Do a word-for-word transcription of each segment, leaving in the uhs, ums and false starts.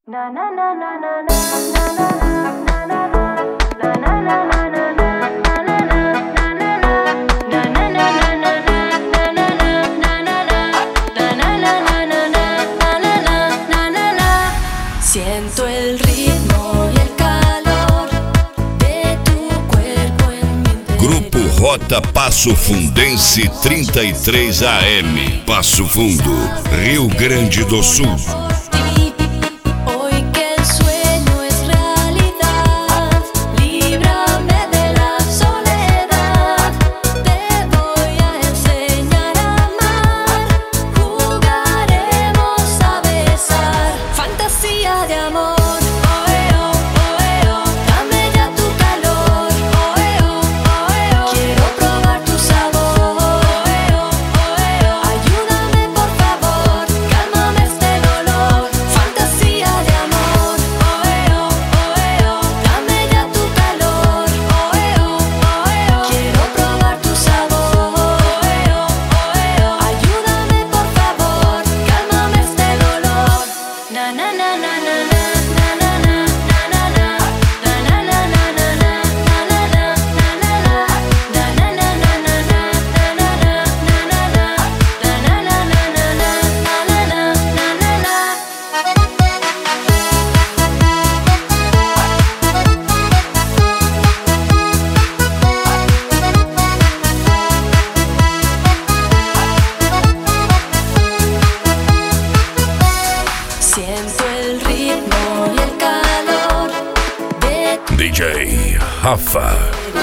Siento el ritmo y el calor de tu cuerpo en mi interior. Grupo Rota Passo Fundense trinta e três A M, Passo Fundo, Rio Grande do Sul. Siento el ritmo y el calor de tu D J Rafa.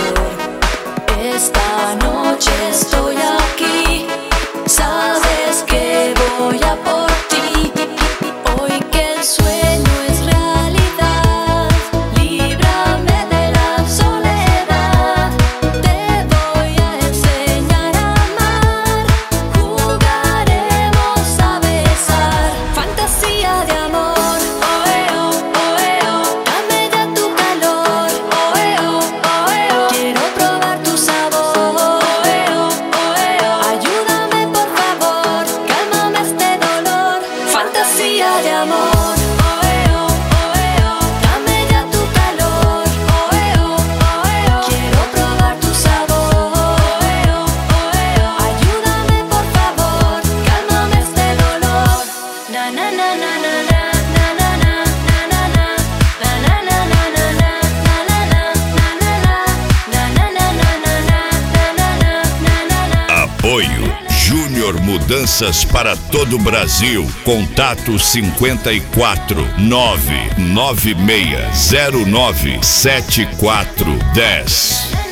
Esta noche estoy aquí, sabes que voy a por ti. Hoy que el sueño es realidad, líbrame de la soledad. Te voy a enseñar a amar, jugaremos a besar. Fantasía de amor, oeo, oeo, dame ya tu calor, oeo, oeo, quiero probar tu sabor, oeo, oeo, ayúdame por favor, cálmame este dolor. Fantasía de amor, oeo, oeo, dame ya tu calor, oeo, oeo, quiero probar tu sabor, oeo, oeo, ayúdame por favor, cálmame este dolor. Na na na na na na na na na na na na na na na na na Apoio Júnior Mudanças para todo o Brasil. Contato cinquenta e quatro, nove nove seis zero nove sete quatro um zero.